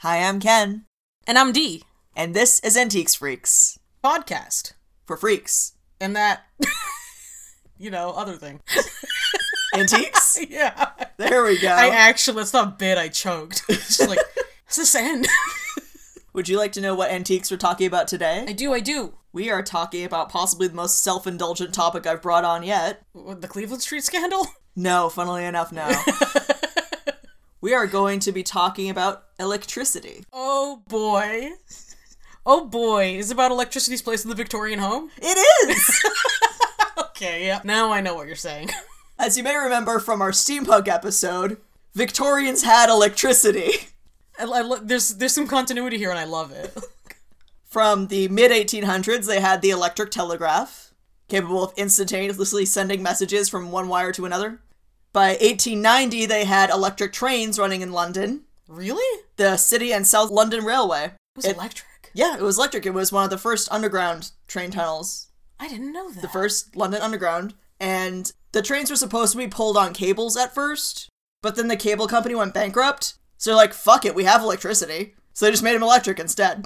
Hi, I'm Ken. And I'm Dee. And this is Antiques Freaks. Podcast. For freaks. And that, other thing. Antiques? Yeah. There we go. That's not bit, I choked. It's just like, does this end? Would you like to know what antiques we're talking about today? I do. We are talking about possibly the most self-indulgent topic I've brought on yet. The Cleveland Street scandal? No, funnily enough, no. We are going to be talking about electricity. Oh boy. Oh boy. Is it about electricity's place in the Victorian home? It is! Okay, yeah. Now I know what you're saying. As you may remember from our steampunk episode, Victorians had electricity. There's some continuity here and I love it. From the mid-1800s, they had the electric telegraph, capable of instantaneously sending messages from one wire to another. By 1890, they had electric trains running in London. Really? The City and South London Railway. It was electric? Yeah, it was electric. It was one of the first underground train tunnels. I didn't know that. The first London Underground. And the trains were supposed to be pulled on cables at first, but then the cable company went bankrupt. So they're like, fuck it, we have electricity. So they just made them electric instead.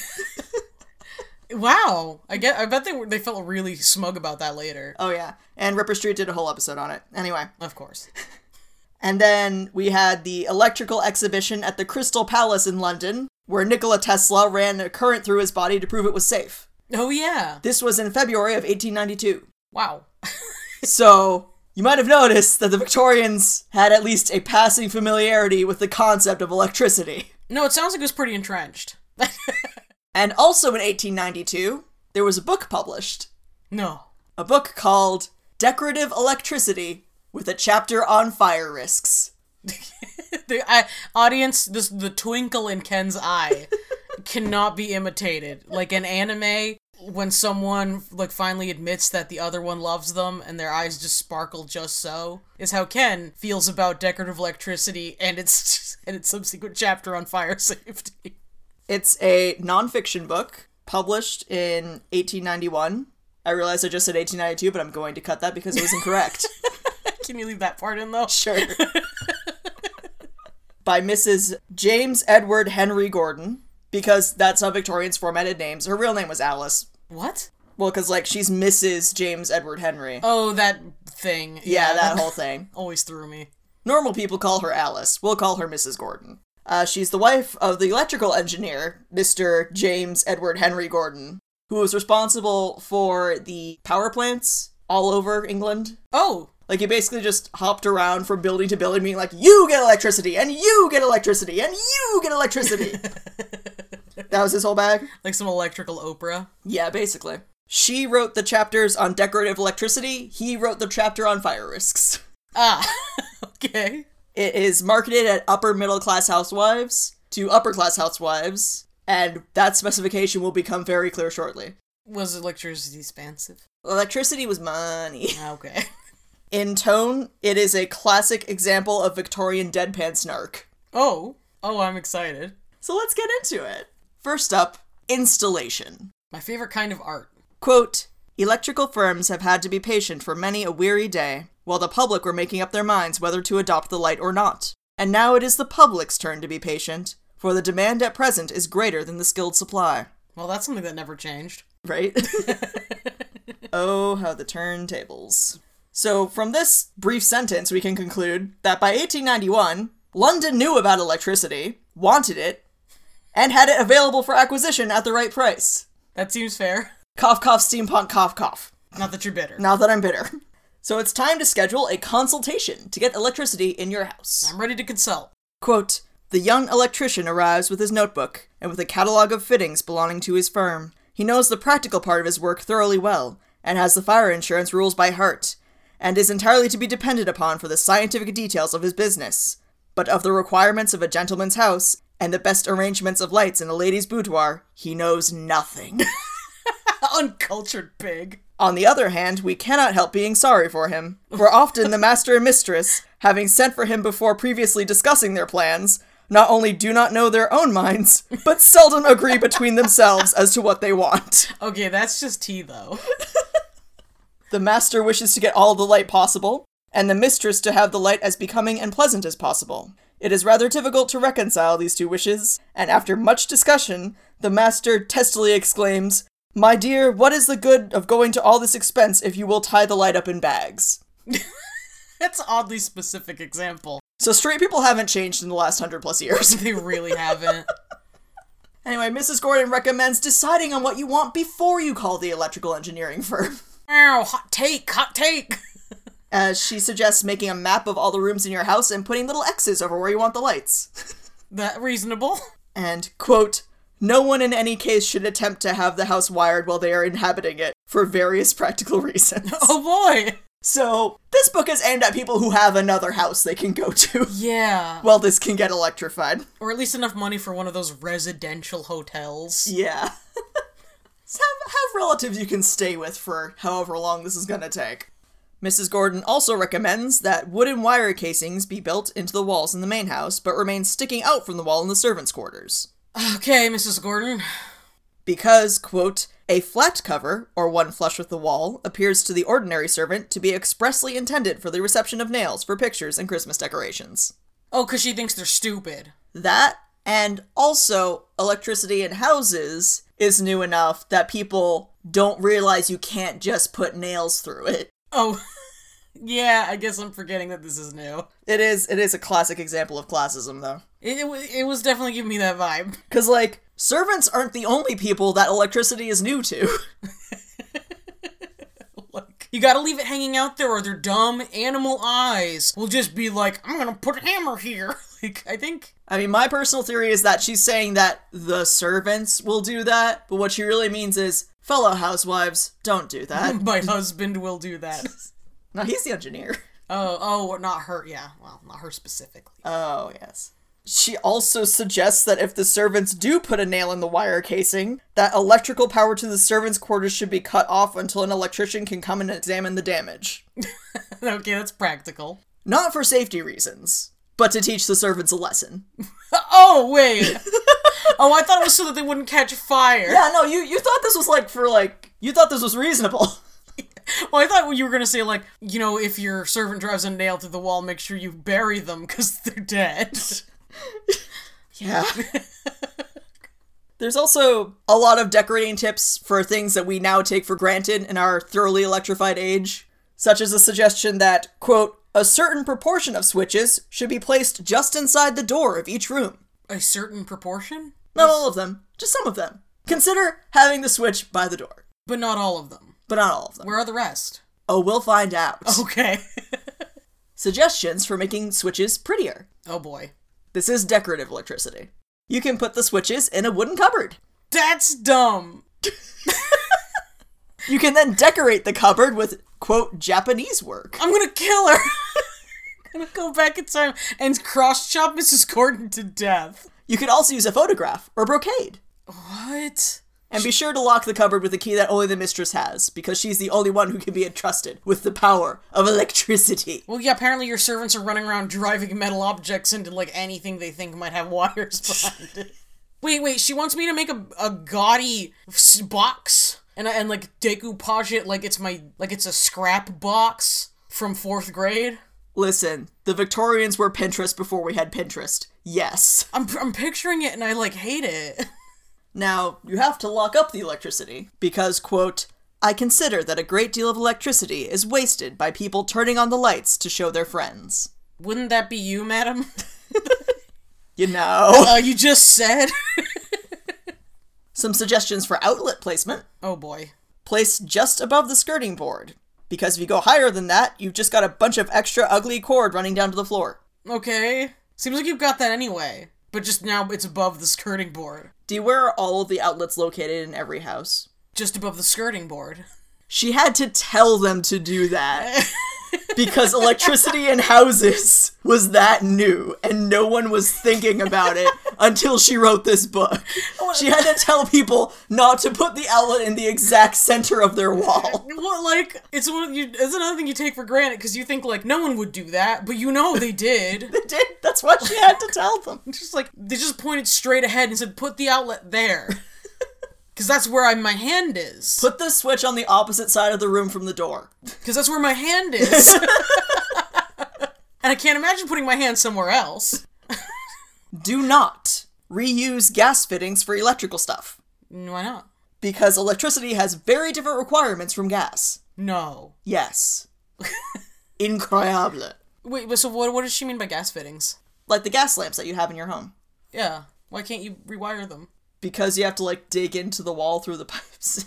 Wow. I bet they felt really smug about that later. Oh yeah. And Ripper Street did a whole episode on it. Anyway. Of course. And then we had the electrical exhibition at the Crystal Palace in London, where Nikola Tesla ran a current through his body to prove it was safe. Oh yeah. This was in February of 1892. Wow. So, you might have noticed that the Victorians had at least a passing familiarity with the concept of electricity. No, it sounds like it was pretty entrenched. And also in 1892, there was a book published. No. A book called Decorative Electricity, with a chapter on fire risks. Audience, the twinkle in Ken's eye cannot be imitated. Like an anime, when someone finally admits that the other one loves them and their eyes just sparkle just so, is how Ken feels about decorative electricity and its subsequent chapter on fire safety. It's a nonfiction book published in 1891. I realize I just said 1892, but I'm going to cut that because it was incorrect. Can you leave that part in, though? Sure. By Mrs. James Edward Henry Gordon, because that's how Victorians formatted names. Her real name was Alice. What? Well, because, she's Mrs. James Edward Henry. Oh, that thing. Yeah, that whole thing. Always threw me. Normal people call her Alice. We'll call her Mrs. Gordon. She's the wife of the electrical engineer, Mr. James Edward Henry Gordon, who was responsible for the power plants all over England. Oh! He basically just hopped around from building to building being like, you get electricity, and you get electricity, and you get electricity. That was his whole bag? Like some electrical Oprah? Yeah, basically. She wrote the chapters on decorative electricity, he wrote the chapter on fire risks. Ah, okay. It is marketed at upper middle class housewives to upper class housewives, and that specification will become very clear shortly. Was electricity expensive? Electricity was money. Okay. In tone, it is a classic example of Victorian deadpan snark. Oh, I'm excited. So let's get into it. First up, installation. My favorite kind of art. Quote, electrical firms have had to be patient for many a weary day, while the public were making up their minds whether to adopt the light or not. And now it is the public's turn to be patient, for the demand at present is greater than the skilled supply. Well, that's something that never changed. Right? Oh, how the turntables. So, from this brief sentence, we can conclude that by 1891, London knew about electricity, wanted it, and had it available for acquisition at the right price. That seems fair. Cough, cough, steampunk, cough, cough. Not that you're bitter. Not that I'm bitter. So it's time to schedule a consultation to get electricity in your house. I'm ready to consult. Quote, the young electrician arrives with his notebook, and with a catalogue of fittings belonging to his firm. He knows the practical part of his work thoroughly well, and has the fire insurance rules by heart, and is entirely to be depended upon for the scientific details of his business. But of the requirements of a gentleman's house, and the best arrangements of lights in a lady's boudoir, he knows nothing. Uncultured pig. On the other hand, we cannot help being sorry for him, for often the master and mistress, having sent for him before previously discussing their plans, not only do not know their own minds, but seldom agree between themselves as to what they want. Okay, that's just tea, though. The master wishes to get all the light possible, and the mistress to have the light as becoming and pleasant as possible. It is rather difficult to reconcile these two wishes, and after much discussion, the master testily exclaims, "My dear, what is the good of going to all this expense if you will tie the light up in bags?" That's an oddly specific example. So straight people haven't changed in the last 100+ years. They really haven't. Anyway, Mrs. Gordon recommends deciding on what you want before you call the electrical engineering firm. Ow, hot take, hot take. As she suggests making a map of all the rooms in your house and putting little X's over where you want the lights. That reasonable. And, quote, "No one in any case should attempt to have the house wired while they are inhabiting it, for various practical reasons." Oh boy. So, this book is aimed at people who have another house they can go to. Yeah. Well, this can get electrified. Or at least enough money for one of those residential hotels. Yeah. So have relatives you can stay with for however long this is gonna take. Mrs. Gordon also recommends that wooden wire casings be built into the walls in the main house, but remain sticking out from the wall in the servants' quarters. Okay, Mrs. Gordon. Because, quote, "a flat cover, or one flush with the wall, appears to the ordinary servant to be expressly intended for the reception of nails for pictures and Christmas decorations." Oh, because she thinks they're stupid. That, and also, electricity in houses is new enough that people don't realize you can't just put nails through it. Oh, yeah, I guess I'm forgetting that this is new. It is a classic example of classism, though. It was definitely giving me that vibe. Because, like, servants aren't the only people that electricity is new to. Like, you gotta leave it hanging out there or their dumb animal eyes will just be like, "I'm gonna put a hammer here." Like, I mean, my personal theory is that she's saying that the servants will do that, but what she really means is, fellow housewives, don't do that. my husband will do that. No, he's the engineer. Oh, not her, yeah. Well, not her specifically. Oh, yes. She also suggests that if the servants do put a nail in the wire casing, that electrical power to the servants' quarters should be cut off until an electrician can come and examine the damage. Okay, that's practical. Not for safety reasons, but to teach the servants a lesson. Oh, wait! Oh, I thought it was so that they wouldn't catch fire. Yeah, no, you thought this was you thought this was reasonable. Well, I thought you were gonna say, like, you know, if your servant drives a nail through the wall, make sure you bury them, because they're dead. Yeah. There's also a lot of decorating tips for things that we now take for granted in our thoroughly electrified age, such as a suggestion that, quote, "a certain proportion of switches should be placed just inside the door of each room." A certain proportion? Not all of them, just some of them. Consider having the switch by the door. But not all of them. But not all of them. Where are the rest? Oh, we'll find out. Okay. Suggestions for making switches prettier. Oh boy. This is decorative electricity. You can put the switches in a wooden cupboard. That's dumb! You can then decorate the cupboard with, quote, Japanese work. I'm gonna kill her! I'm gonna go back in time and cross-chop Mrs. Gordon to death. You could also use a photograph or brocade. What? And be sure to lock the cupboard with a key that only the mistress has, because she's the only one who can be entrusted with the power of electricity. Well, yeah, apparently your servants are running around driving metal objects into, like, anything they think might have wires behind it. Wait, she wants me to make a gaudy box? And like, decoupage it like it's a scrap box from 4th grade? Listen, the Victorians were Pinterest before we had Pinterest. Yes. I'm picturing it and I, like, hate it. Now, you have to lock up the electricity, because, quote, "I consider that a great deal of electricity is wasted by people turning on the lights to show their friends." Wouldn't that be you, madam? You know. You just said. Some suggestions for outlet placement. Oh boy. Place just above the skirting board, because if you go higher than that, you've just got a bunch of extra ugly cord running down to the floor. Okay. Seems like you've got that anyway, but just now it's above the skirting board. Do you where are all of the outlets located in every house? Just above the skirting board. She had to tell them to do that. Because electricity in houses was that new, and no one was thinking about it until she wrote this book. She had to tell people not to put the outlet in the exact center of their wall. Well, like, it's another thing you take for granted, because you think, like, no one would do that, but you know they did. They did. That's what she had to tell them. Just like, they just pointed straight ahead and said, put the outlet there. Because that's where my hand is. Put the switch on the opposite side of the room from the door. Because that's where my hand is. And I can't imagine putting my hand somewhere else. Do not reuse gas fittings for electrical stuff. Why not? Because electricity has very different requirements from gas. No. Yes. Incroyable. Wait, so what does she mean by gas fittings? Like the gas lamps that you have in your home. Yeah. Why can't you rewire them? Because you have to, like, dig into the wall through the pipes.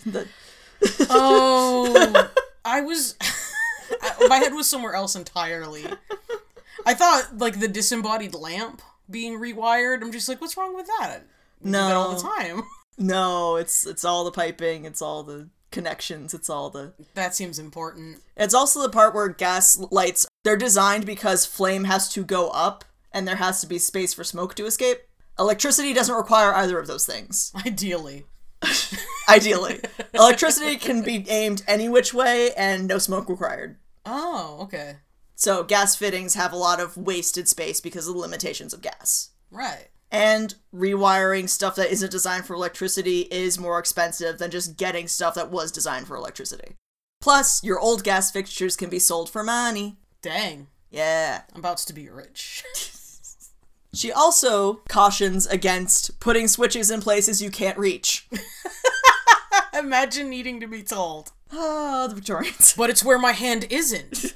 Oh. My head was somewhere else entirely. I thought, like, the disembodied lamp being rewired. I'm just like, what's wrong with that? We do that all the time. No, it's all the piping, it's all the connections, it's all the... That seems important. It's also the part where gas lights, they're designed because flame has to go up, and there has to be space for smoke to escape. Electricity doesn't require either of those things. Ideally. Ideally. Electricity can be aimed any which way, and no smoke required. Oh, okay. So gas fittings have a lot of wasted space because of the limitations of gas. Right. And rewiring stuff that isn't designed for electricity is more expensive than just getting stuff that was designed for electricity. Plus, your old gas fixtures can be sold for money. Dang. Yeah. I'm about to be rich. She also cautions against putting switches in places you can't reach. Imagine needing to be told. Ah, the Victorians. But it's where my hand isn't.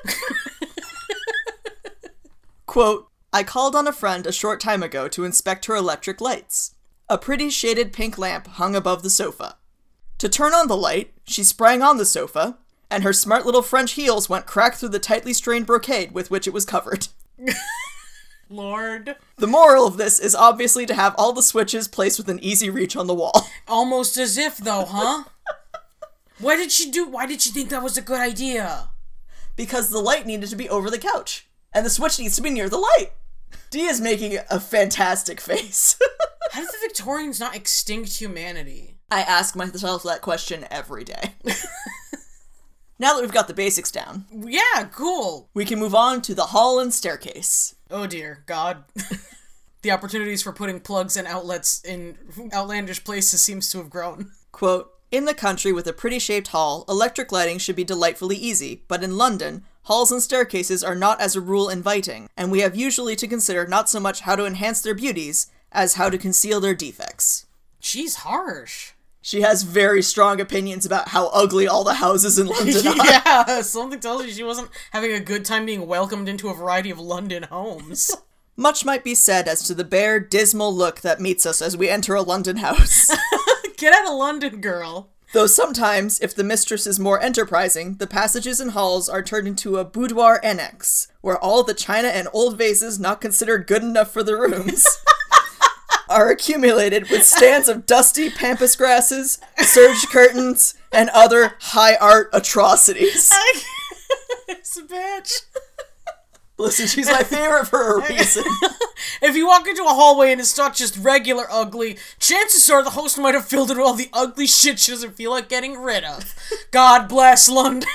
Quote, I called on a friend a short time ago to inspect her electric lights. A pretty shaded pink lamp hung above the sofa. To turn on the light, she sprang on the sofa, and her smart little French heels went crack through the tightly strained brocade with which it was covered. Lord. The moral of this is obviously to have all the switches placed within easy reach on the wall. Almost as if, though, huh? Why did she think that was a good idea? Because the light needed to be over the couch, and the switch needs to be near the light. Dee is making a fantastic face. How did the Victorians not extinct humanity? I ask myself that question every day. Now that we've got the basics down, Yeah, cool. we can move on to the hall and staircase. Oh dear, God. The opportunities for putting plugs and outlets in outlandish places seems to have grown. Quote, in the country with a pretty shaped hall, electric lighting should be delightfully easy, but in London, halls and staircases are not as a rule inviting, and we have usually to consider not so much how to enhance their beauties, as how to conceal their defects. She's harsh. She has very strong opinions about how ugly all the houses in London are. Yeah, something tells you she wasn't having a good time being welcomed into a variety of London homes. Much might be said as to the bare, dismal look that meets us as we enter a London house. Get out of London, girl. Though sometimes, if the mistress is more enterprising, the passages and halls are turned into a boudoir annex, where all the china and old vases not considered good enough for the rooms are accumulated with stands of dusty pampas grasses, serge curtains, and other high art atrocities. This bitch. Listen, she's my favorite for a reason. If you walk into a hallway and it's not just regular ugly, chances are the host might have filled it with all the ugly shit she doesn't feel like getting rid of. God bless London.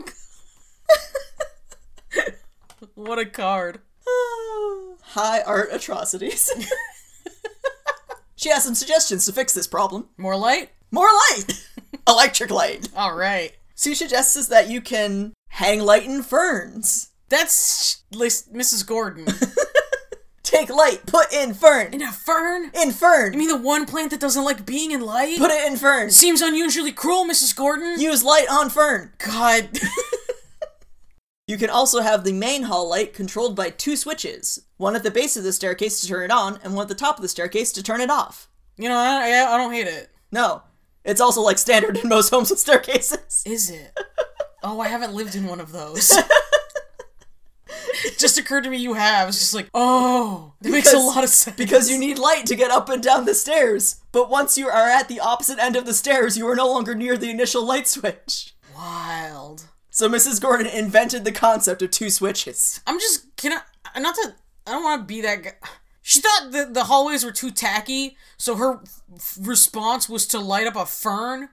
What a card. High art atrocities. She has some suggestions to fix this problem. More light? More light! Electric light. Alright. She suggests that you can hang light in ferns. That's Mrs. Gordon. Take light, put in fern. In a fern? In fern. You mean the one plant that doesn't like being in light? Put it in fern. Seems unusually cruel, Mrs. Gordon. Use light on fern. God. You can also have the main hall light controlled by two switches. One at the base of the staircase to turn it on, and one at the top of the staircase to turn it off. You know, I don't hate it. No. It's also like standard in most homes with staircases. Is it? Oh, I haven't lived in one of those. It just occurred to me you have. It's just like, oh, that makes a lot of sense. Because you need light to get up and down the stairs. But once you are at the opposite end of the stairs, you are no longer near the initial light switch. Wild. So Mrs. Gordon invented the concept of two switches. I don't want to be that guy. She thought the hallways were too tacky, so her response was to light up a fern.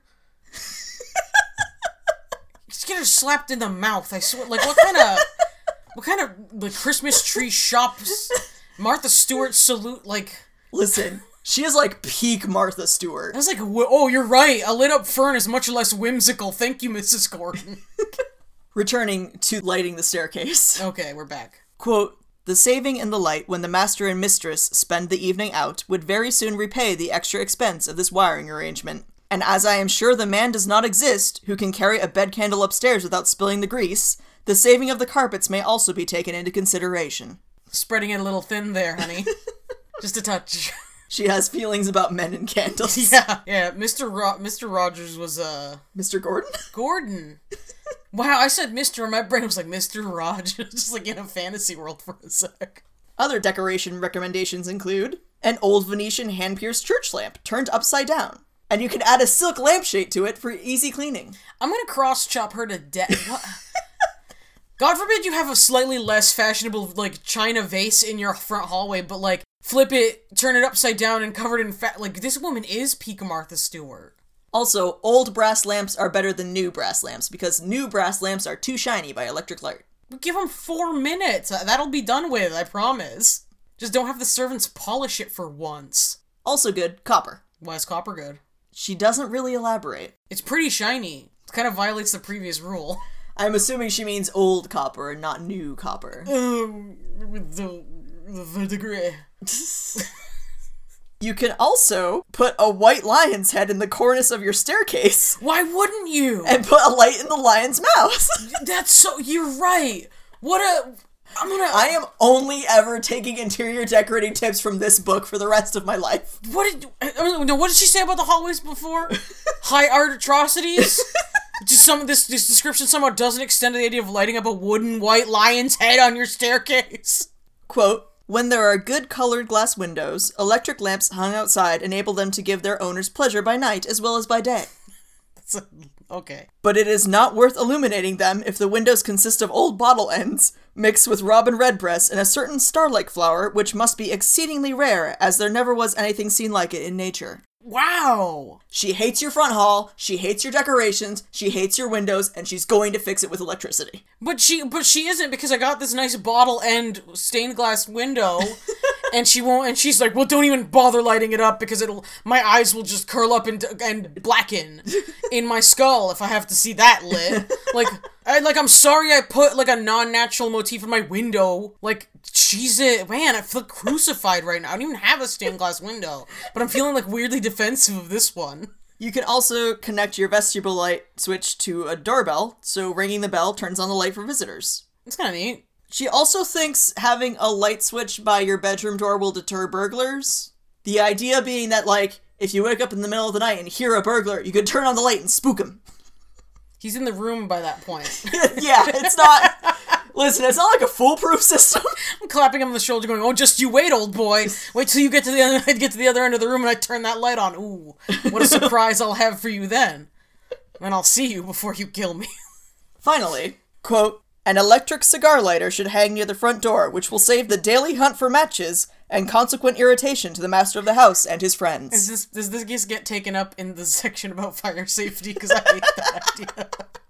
Just get her slapped in the mouth, I swear. Like, what kind of like Christmas tree shops, Martha Stewart salute, like... Listen, she is like peak Martha Stewart. I was like, oh, you're right, a lit up fern is much less whimsical. Thank you, Mrs. Gordon. Returning to lighting the staircase. Okay, we're back. Quote, The saving in the light when the master and mistress spend the evening out would very soon repay the extra expense of this wiring arrangement. And as I am sure the man does not exist who can carry a bed candle upstairs without spilling the grease, the saving of the carpets may also be taken into consideration. Spreading it a little thin there, honey. Just a touch. She has feelings about men and candles. Yeah. Mr. Rogers was, Mr. Gordon? Gordon. Wow, I said Mr. and my brain was like Mr. Rogers, just like in a fantasy world for a sec. Other decoration recommendations include an old Venetian hand-pierced church lamp turned upside down. And you can add a silk lampshade to it for easy cleaning. I'm gonna cross-chop her to death. What? God forbid you have a slightly less fashionable, like, china vase in your front hallway, but, like, flip it, turn it upside down, and cover it in fat. Like, this woman is peak Martha Stewart. Also, old brass lamps are better than new brass lamps, because new brass lamps are too shiny by electric light. Give them 4 minutes. That'll be done with, I promise. Just don't have the servants polish it for once. Also good, copper. Why is copper good? She doesn't really elaborate. It's pretty shiny. It kind of violates the previous rule. I'm assuming she means old copper and not new copper. The verdigris. You can also put a white lion's head in the cornice of your staircase. Why wouldn't you? And put a light in the lion's mouth. That's so... You're right. I am only ever taking interior decorating tips from this book for the rest of my life. What did she say about the hallways before? High art atrocities? Just this description somehow doesn't extend to the idea of lighting up a wooden white lion's head on your staircase. Quote, when there are good colored glass windows, electric lamps hung outside enable them to give their owners pleasure by night as well as by day. Okay. But it is not worth illuminating them if the windows consist of old bottle ends, mixed with robin redbreast and a certain star-like flower, which must be exceedingly rare, as there never was anything seen like it in nature. Wow! She hates your front hall, she hates your decorations, she hates your windows, and she's going to fix it with electricity. But she isn't, because I got this nice bottle end stained glass window, and she won't, and she's like, well, don't even bother lighting it up, because my eyes will just curl up and blacken in my skull if I have to see that lit. I'm sorry I put, like, a non-natural motif in my window. Like, Jesus, man, I feel crucified right now. I don't even have a stained glass window, but I'm feeling, like, weirdly defensive of this one. You can also connect your vestibule light switch to a doorbell, so ringing the bell turns on the light for visitors. That's kind of neat. She also thinks having a light switch by your bedroom door will deter burglars. The idea being that, like, if you wake up in the middle of the night and hear a burglar, you could turn on the light and spook him. He's in the room by that point. Yeah, it's not... Listen, it's not like a foolproof system. I'm clapping him on the shoulder going, oh, just you wait, old boy. Wait till you get to the other end of the room and I turn that light on. Ooh, what a surprise I'll have for you then. And I'll see you before you kill me. Finally, quote, an electric cigar lighter should hang near the front door, which will save the daily hunt for matches and consequent irritation to the master of the house and his friends. Does this get taken up in the section about fire safety? Because I hate that idea.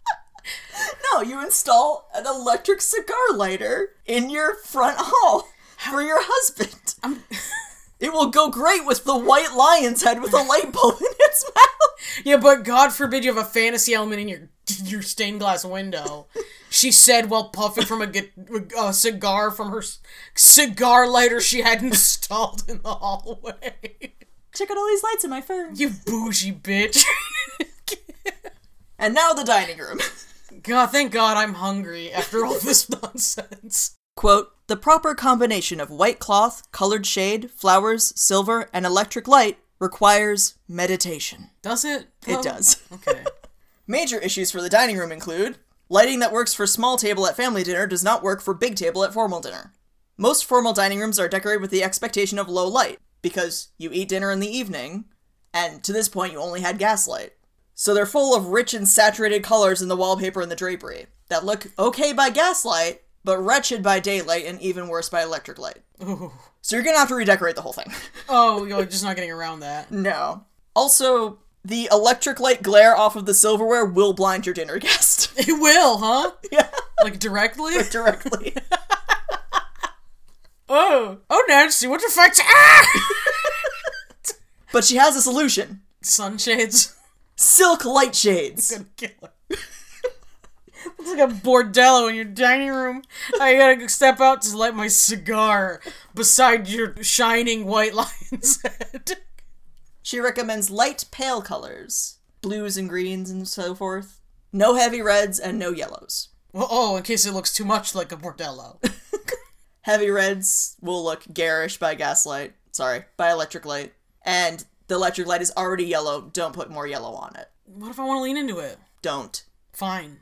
No, you install an electric cigar lighter in your front hall for your husband. It will go great with the white lion's head with a light bulb in its mouth. Yeah, but God forbid you have a fantasy element in your stained glass window. She said while puffing from a cigar from her cigar lighter she had installed in the hallway. Check out all these lights in my fur. You bougie bitch. And now the dining room. God, thank God I'm hungry after all this nonsense. Quote, the proper combination of white cloth, colored shade, flowers, silver, and electric light requires meditation. Does it? It does. Okay. Major issues for the dining room include lighting that works for small table at family dinner does not work for big table at formal dinner. Most formal dining rooms are decorated with the expectation of low light, because you eat dinner in the evening, and to this point you only had gaslight. So they're full of rich and saturated colors in the wallpaper and the drapery that look okay by gaslight, but wretched by daylight and even worse by electric light. Ooh. So you're gonna have to redecorate the whole thing. Oh, you're just not getting around that. No. Also, the electric light glare off of the silverware will blind your dinner guest. It will, huh? Yeah. Like directly? Directly. Oh, Nancy, what the fuck's... Ah! But she has a solution. Sunshades. Silk light shades. I'm gonna kill her. It's like a bordello in your dining room. I gotta step out to light my cigar beside your shining white lion's head. She recommends light pale colors, blues and greens and so forth. No heavy reds and no yellows. Well, in case it looks too much like a bordello. Heavy reds will look garish by by electric light. And the electric light is already yellow. Don't put more yellow on it. What if I want to lean into it? Don't. Fine.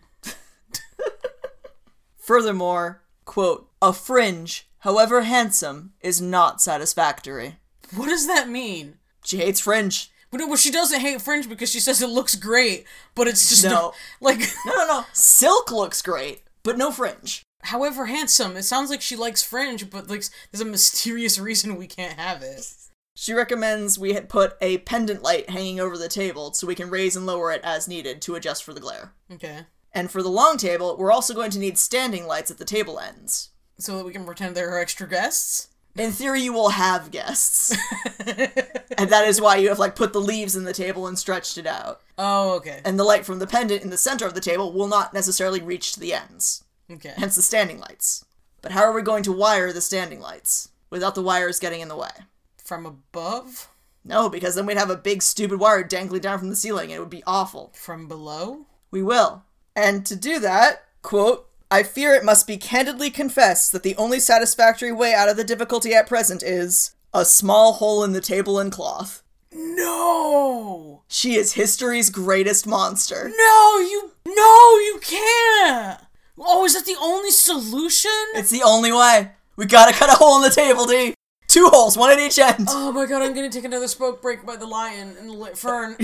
Furthermore, quote, a fringe, however handsome, is not satisfactory. What does that mean? She hates fringe. Well, she doesn't hate fringe because she says it looks great, but it's just No. No. Silk looks great, but no fringe. However handsome, it sounds like she likes fringe, but like there's a mysterious reason we can't have it. She recommends we put a pendant light hanging over the table so we can raise and lower it as needed to adjust for the glare. Okay. And for the long table, we're also going to need standing lights at the table ends. So that we can pretend there are extra guests? In theory, you will have guests. And that is why you have, put the leaves in the table and stretched it out. Oh, okay. And the light from the pendant in the center of the table will not necessarily reach to the ends. Okay. Hence the standing lights. But how are we going to wire the standing lights without the wires getting in the way? From above? No, because then we'd have a big stupid wire dangling down from the ceiling and it would be awful. From below? We will. And to do that, quote, I fear it must be candidly confessed that the only satisfactory way out of the difficulty at present is a small hole in the table and cloth. No! She is history's greatest monster. No, you can't! Oh, is that the only solution? It's the only way. We gotta cut a hole in the table, D. 2 holes, one at each end. Oh my god, I'm gonna take another smoke break by the lion and the lit fern.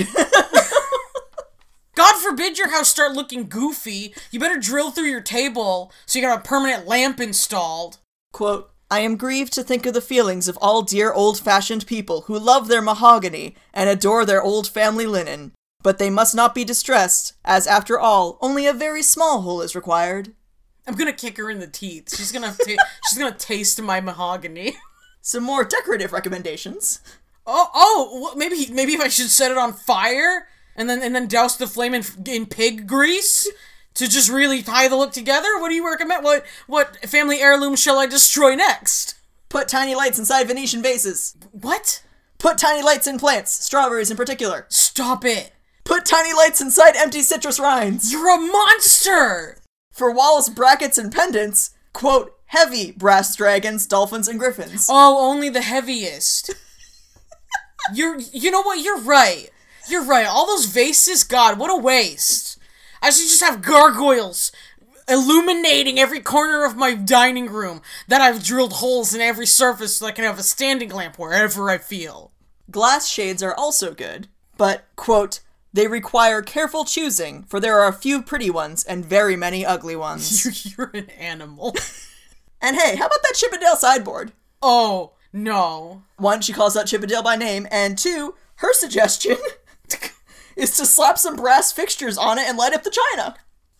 God forbid your house start looking goofy. You better drill through your table so you got a permanent lamp installed. Quote, I am grieved to think of the feelings of all dear old-fashioned people who love their mahogany and adore their old family linen. But they must not be distressed, as after all, only a very small hole is required. I'm gonna kick her in the teeth. She's gonna taste my mahogany. Some more decorative recommendations. Maybe if I should set it on fire and then douse the flame in pig grease to just really tie the look together. What do you recommend? What family heirloom shall I destroy next? Put tiny lights inside Venetian vases. What? Put tiny lights in plants, strawberries in particular. Stop it. Put tiny lights inside empty citrus rinds. You're a monster. For walls, brackets, and pendants, quote, heavy brass dragons, dolphins, and griffins. Oh, only the heaviest. You know what? You're right. You're right. All those vases, God, what a waste. I should just have gargoyles illuminating every corner of my dining room that I've drilled holes in every surface so I can have a standing lamp wherever I feel. Glass shades are also good, but, quote, they require careful choosing, for there are a few pretty ones and very many ugly ones. You're an animal. And hey, how about that Chippendale sideboard? Oh, no. 1, she calls out Chippendale by name, and 2, her suggestion is to slap some brass fixtures on it and light up the china.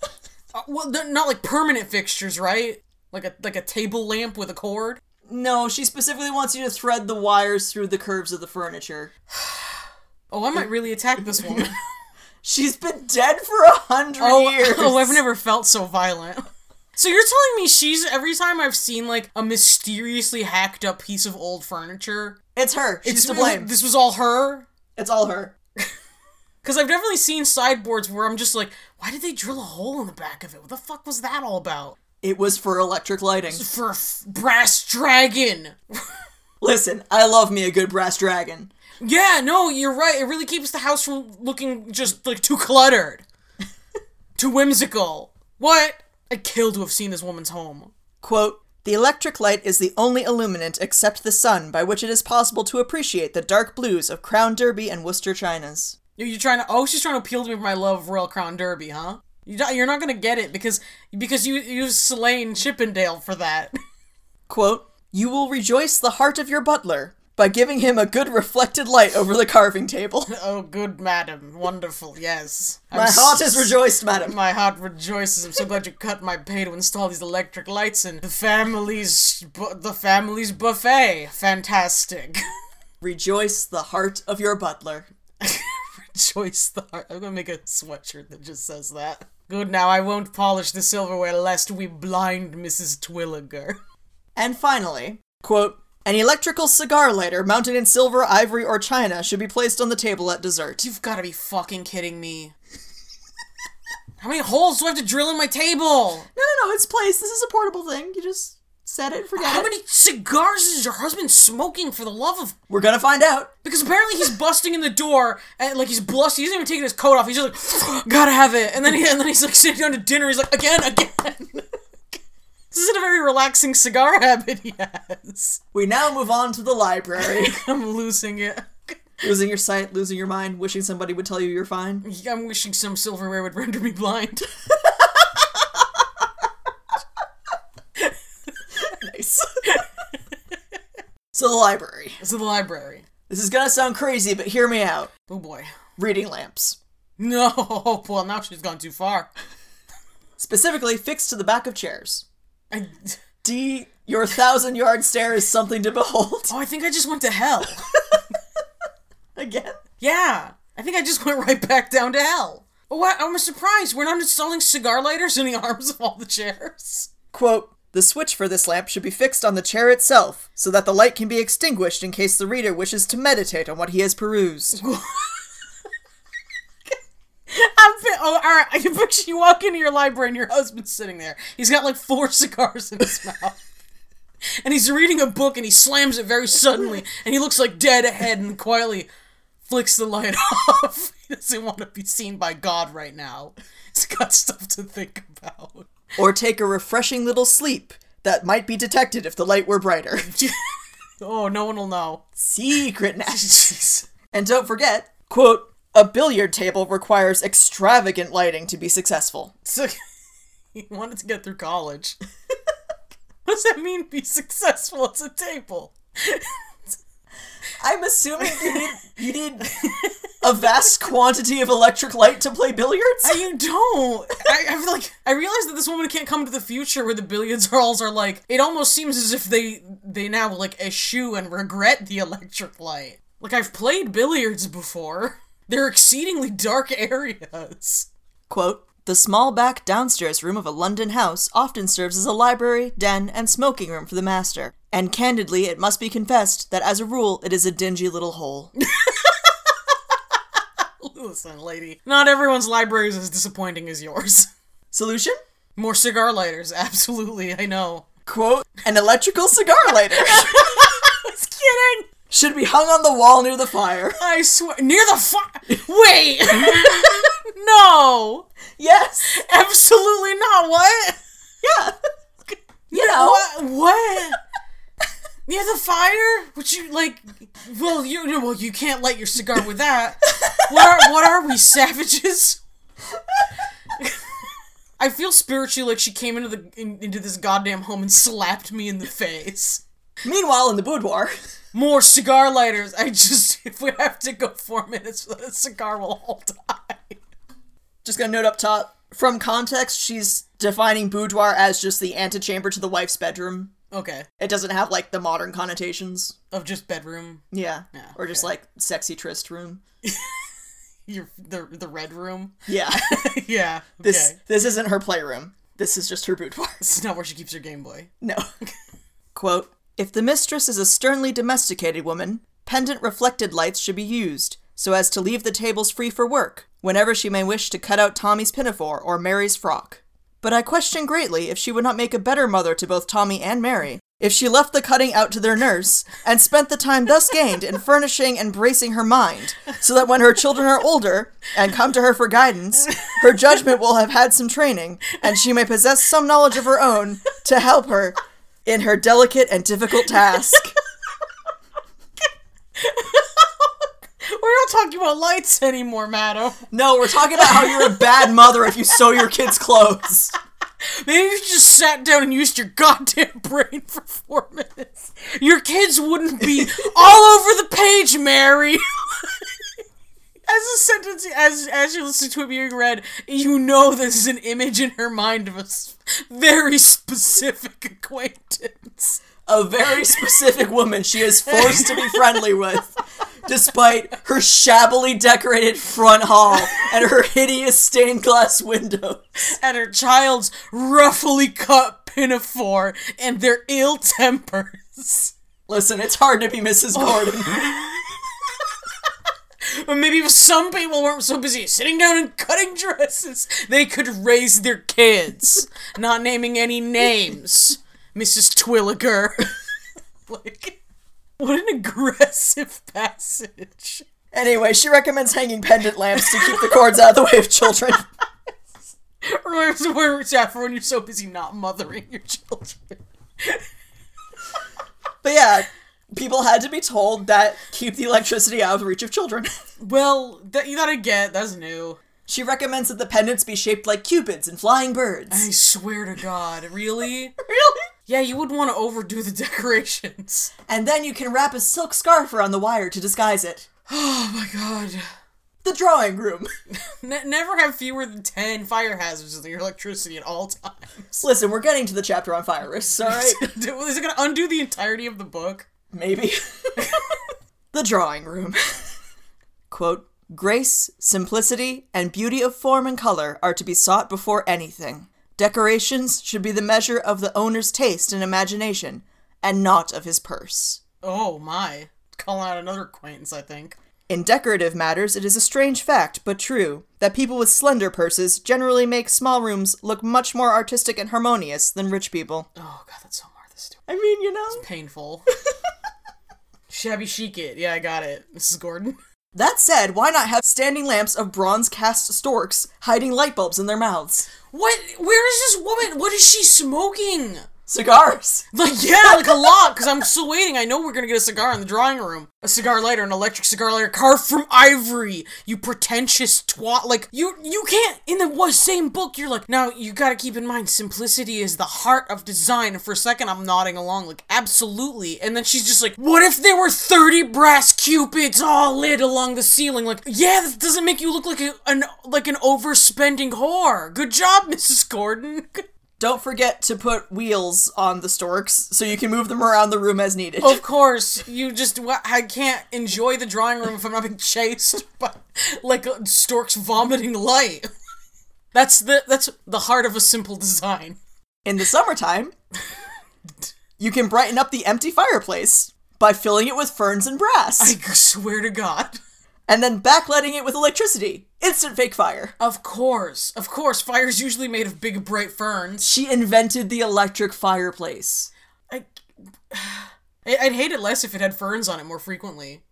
Well, they're not like permanent fixtures, right? Like a table lamp with a cord? No, she specifically wants you to thread the wires through the curves of the furniture. Oh, I might really attack this woman. She's been dead for 100 years. Oh, I've never felt so violent. So you're telling me every time I've seen, like, a mysteriously hacked up piece of old furniture... It's her. She's to blame. This was all her? It's all her. Because I've definitely seen sideboards where I'm just like, why did they drill a hole in the back of it? What the fuck was that all about? It was for electric lighting. For a brass dragon. Listen, I love me a good brass dragon. Yeah, no, you're right. It really keeps the house from looking just, like, too cluttered. Too whimsical. What? I'd kill to have seen this woman's home. Quote, the electric light is the only illuminant except the sun by which it is possible to appreciate the dark blues of Crown Derby and Worcester chinas. She's trying to appeal to me for my love of Royal Crown Derby, huh? You're not gonna get it because you've slain Chippendale for that. Quote, you will rejoice the heart of your butler by giving him a good reflected light over the carving table. Oh, good madam. Wonderful, yes. My heart is rejoiced, madam. My heart rejoices. I'm so glad you cut my pay to install these electric lights in the family's buffet. Fantastic. Rejoice the heart of your butler. Rejoice the heart. I'm gonna make a sweatshirt that just says that. Good, now I won't polish the silverware lest we blind Mrs. Twilliger. And finally, quote, an electrical cigar lighter mounted in silver, ivory, or china should be placed on the table at dessert. You've gotta be fucking kidding me. How many holes do I have to drill in my table? No, it's placed. This is a portable thing. You just set it and forget it. How many cigars is your husband smoking, for the love of... We're gonna find out. Because apparently he's busting in the door, and like he's blusting, he isn't even taking his coat off, he's just like, gotta have it. And then he's like sitting down to dinner, he's like, again. This isn't a very relaxing cigar habit he has. We now move on to the library. I'm losing it. Losing your sight, losing your mind, wishing somebody would tell you you're fine. I'm wishing some silverware would render me blind. Nice. So the library. This is gonna sound crazy, but hear me out. Oh boy. Reading lamps. No, well now she's gone too far. Specifically fixed to the back of chairs. D, your 1,000-yard stare is something to behold. Oh, I think I just went to hell. Again? Yeah, I think I just went right back down to hell. What? I'm surprised. We're not installing cigar lighters in the arms of all the chairs. Quote, the switch for this lamp should be fixed on the chair itself, so that the light can be extinguished in case the reader wishes to meditate on what he has perused. Alright, I can picture you walk into your library and your husband's sitting there. He's got like 4 cigars in his mouth. And he's reading a book and he slams it very suddenly, and he looks like dead ahead and quietly flicks the light off. He doesn't want to be seen by God right now. He's got stuff to think about. Or take a refreshing little sleep that might be detected if the light were brighter. Oh, no one will know. Secret naps. And don't forget, quote, a billiard table requires extravagant lighting to be successful. So, he wanted to get through college. What does that mean, be successful at a table? I'm assuming you need a vast quantity of electric light to play billiards? You don't. I realize that this woman can't come to the future where the billiards halls are like, it almost seems as if they now like eschew and regret the electric light. Like, I've played billiards before. They're exceedingly dark areas. Quote, the small back downstairs room of a London house often serves as a library, den, and smoking room for the master. And candidly, it must be confessed that as a rule, it is a dingy little hole. Listen, lady. Not everyone's library is as disappointing as yours. Solution? More cigar lighters. Absolutely, I know. Quote, an electrical cigar lighter. I was kidding! Should be hung on the wall near the fire. I swear. Near the fire? Wait! No! Yes! Absolutely not. What? Yeah. You know. What? Near the fire? Would you, like... Well, you can't light your cigar with that. What are we, savages? I feel spiritually like she came into this goddamn home and slapped me in the face. Meanwhile, in the boudoir... More cigar lighters. If we have to go 4 minutes, the cigar will all die. Just gonna note up top, from context, she's defining boudoir as just the antechamber to the wife's bedroom. Okay. It doesn't have, like, the modern connotations. Of just bedroom? Yeah. Yeah, or just, okay. like, sexy tryst room. The red room? Yeah. Yeah, okay. This isn't her playroom. This is just her boudoir. This is not where she keeps her Game Boy. No. Quote, if the mistress is a sternly domesticated woman, pendant reflected lights should be used, so as to leave the tables free for work, whenever she may wish to cut out Tommy's pinafore or Mary's frock. But I question greatly if she would not make a better mother to both Tommy and Mary, if she left the cutting out to their nurse, and spent the time thus gained in furnishing and bracing her mind, so that when her children are older, and come to her for guidance, her judgment will have had some training, and she may possess some knowledge of her own to help her in her delicate and difficult task. We're not talking about lights anymore, madam. No, we're talking about how you're a bad mother if you sew your kids' clothes. Maybe if you just sat down and used your goddamn brain for 4 minutes, your kids wouldn't be all over the page, Mary. As a sentence, as you're listening to it being read, you know there's an image in her mind of a very specific acquaintance. A very specific woman she is forced to be friendly with despite her shabbily decorated front hall and her hideous stained glass windows. And her child's roughly cut pinafore and their ill tempers. Listen, it's hard to be Mrs. Gordon. Or maybe if some people weren't so busy sitting down and cutting dresses, they could raise their kids. Not naming any names. Mrs. Twilliger. Like, what an aggressive passage. Anyway, she recommends hanging pendant lamps to keep the cords out of the way of children. Or for when you're so busy not mothering your children. But yeah, people had to be told that keep the electricity out of the reach of children. Well, you gotta get, that's new. She recommends that the pendants be shaped like cupids and flying birds. I swear to God, really? Really? Yeah, you wouldn't want to overdo the decorations. And then you can wrap a silk scarf around the wire to disguise it. Oh my God. The drawing room. Never have fewer than 10 fire hazards in your electricity at all times. Listen, we're getting to the chapter on fire risks, alright? Is it gonna undo the entirety of the book? Maybe. The drawing room. Quote, grace, simplicity, and beauty of form and color are to be sought before anything. Decorations should be the measure of the owner's taste and imagination, and not of his purse. Oh my. Calling out another acquaintance, I think. In decorative matters, it is a strange fact, but true, that people with slender purses generally make small rooms look much more artistic and harmonious than rich people. Oh God, that's so Martha Stewart. I mean, you know. It's painful. Shabby chic it. Yeah, I got it, Mrs. Gordon. That said, why not have standing lamps of bronze cast storks hiding light bulbs in their mouths? What? Where is this woman? What is she smoking? Cigars! Like, yeah, like a lot, because I'm still waiting. I know we're gonna get a cigar in the drawing room. A cigar lighter, an electric cigar lighter, carved from ivory, you pretentious twat. Like, you can't, in the same book, you're like, now, you gotta keep in mind, simplicity is the heart of design. And for a second, I'm nodding along, like, absolutely. And then she's just like, what if there were 30 brass cupids all lit along the ceiling? Like, yeah, that doesn't make you look like an overspending whore. Good job, Mrs. Gordon. Don't forget to put wheels on the storks so you can move them around the room as needed. Of course, I can't enjoy the drawing room if I'm not being chased by, like, storks vomiting light. That's the heart of a simple design. In the summertime, you can brighten up the empty fireplace by filling it with ferns and brass. I swear to God. And then backlighting it with electricity. Instant fake fire. Of course. Fire's usually made of big, bright ferns. She invented the electric fireplace. I'd hate it less if it had ferns on it more frequently.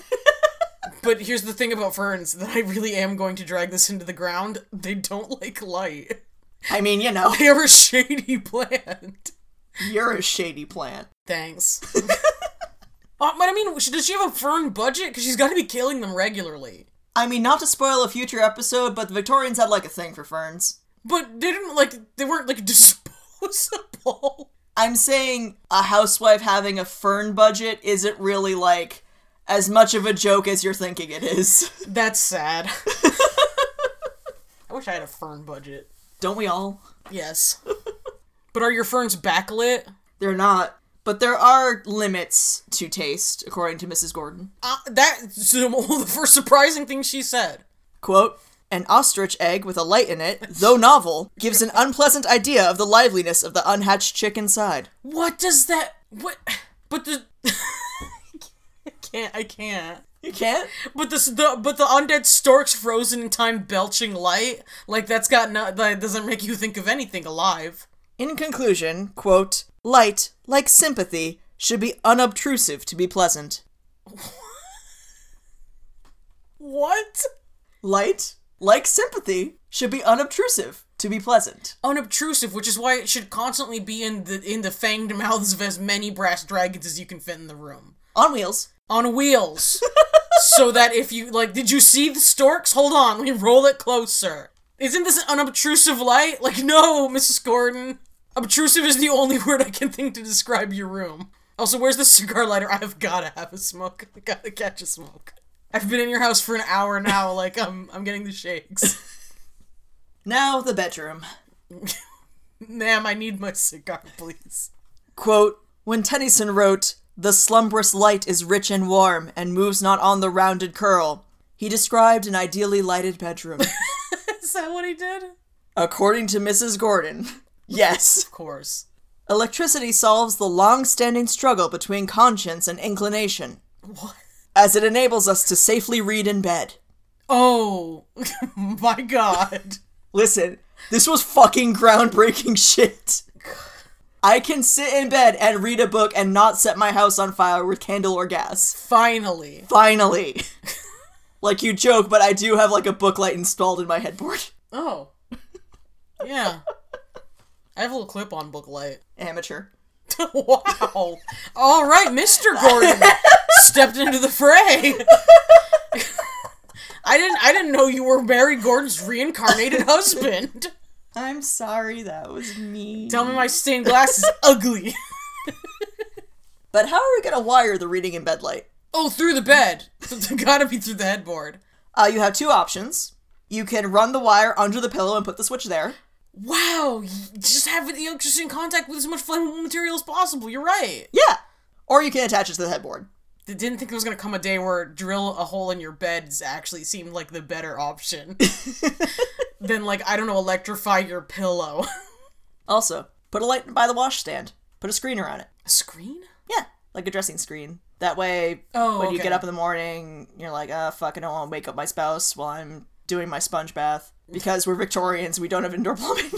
But here's the thing about ferns, that I really am going to drag this into the ground. They don't like light. I mean, you know. They are a shady plant. You're a shady plant. Thanks. But I mean, does she have a fern budget? Because she's got to be killing them regularly. I mean, not to spoil a future episode, but the Victorians had, like, a thing for ferns. But they weren't, like, disposable. I'm saying a housewife having a fern budget isn't really, like, as much of a joke as you're thinking it is. That's sad. I wish I had a fern budget. Don't we all? Yes. But are your ferns backlit? They're not. But there are limits to taste, according to Mrs. Gordon. That's the first surprising thing she said. Quote, an ostrich egg with a light in it, though novel, gives an unpleasant idea of the liveliness of the unhatched chick inside. What does that... What... But the... I can't. You can't? But the undead storks frozen in time belching light? Like, that doesn't make you think of anything alive. In conclusion, quote, light, like sympathy, should be unobtrusive to be pleasant. What? Light, like sympathy, should be unobtrusive to be pleasant. Unobtrusive, which is why it should constantly be in the fanged mouths of as many brass dragons as you can fit in the room. On wheels. On wheels. So that if you, like, did you see the storks? Hold on, let me roll it closer. Isn't this an unobtrusive light? Like, no, Mrs. Gordon. Obtrusive is the only word I can think to describe your room. Also, where's the cigar lighter? I've gotta have a smoke. I gotta catch a smoke. I've been in your house for an hour now, like, I'm getting the shakes. Now, the bedroom. Ma'am, I need my cigar, please. Quote, when Tennyson wrote, The slumbrous light is rich and warm, and moves not on the rounded curl. He described an ideally lighted bedroom. Is that what he did? According to Mrs. Gordon, yes. Of course. Electricity solves the long-standing struggle between conscience and inclination, What? as it enables us to safely read in bed. Oh, my God. Listen, this was fucking groundbreaking shit. I can sit in bed and read a book and not set my house on fire with candle or gas. Finally. Finally. Like you joke, but I do have like a book light installed in my headboard. Oh. Yeah. I have a little clip-on book light. Amateur. Wow. All right, Mr. Gordon stepped into the fray. I didn't know you were Mary Gordon's reincarnated husband. I'm sorry, that was me. Tell me my stained glass is ugly. But how are we gonna wire the reading in bed light? Oh, through the bed. Gotta be through the headboard. You have two options. You can run the wire under the pillow and put the switch there. Wow, just have the electricity in contact with as much flammable material as possible. You're right. Yeah. Or you can attach it to the headboard. I didn't think there was gonna come a day where drill a hole in your beds actually seemed like the better option. Than, like, I don't know, electrify your pillow. Also, put a light by the washstand. Put a screen around it. A screen? Yeah, like a dressing screen. That way, when you get up in the morning, you're like, fuck, I don't want to wake up my spouse while I'm doing my sponge bath. Because we're Victorians, we don't have indoor plumbing.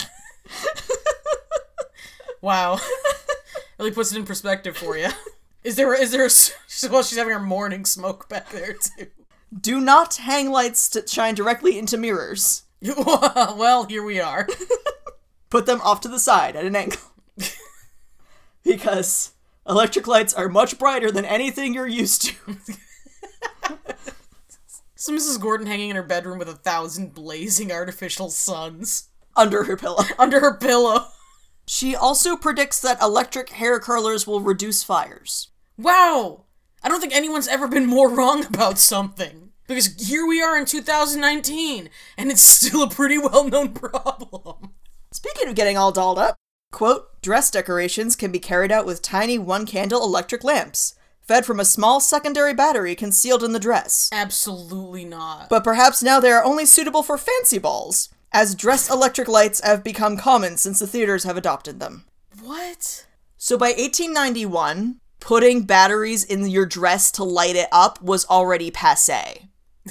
Wow. Really puts it in perspective for you. Is there a, well, she's having her morning smoke back there, too. Do not hang lights to shine directly into mirrors. Well, here we are. Put them off to the side at an angle. Because electric lights are much brighter than anything you're used to. So Mrs. Gordon hanging in her bedroom with 1,000 blazing artificial suns. Under her pillow. Under her pillow. She also predicts that electric hair curlers will reduce fires. Wow! I don't think anyone's ever been more wrong about something. Because here we are in 2019, and it's still a pretty well-known problem. Speaking of getting all dolled up, quote, dress decorations can be carried out with tiny one-candle electric lamps, fed from a small secondary battery concealed in the dress. Absolutely not. But perhaps now they are only suitable for fancy balls, as dress electric lights have become common since the theaters have adopted them. What? So by 1891, putting batteries in your dress to light it up was already passé.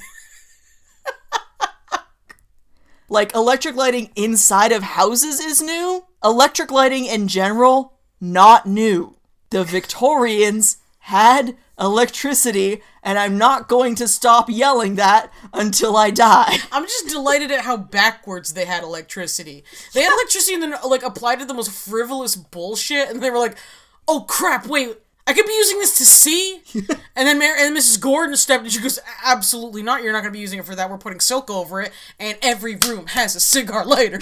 Like, electric lighting inside of houses is new. Electric lighting in general, not new. The Victorians had electricity, and I'm not going to stop yelling that until I die. I'm just delighted at how backwards they had electricity. They had electricity and then, like, applied to the most frivolous bullshit, and they were like, oh crap, wait, I could be using this to see? And then Mrs. Gordon stepped and she goes, absolutely not, you're not going to be using it for that, we're putting silk over it, and every room has a cigar lighter.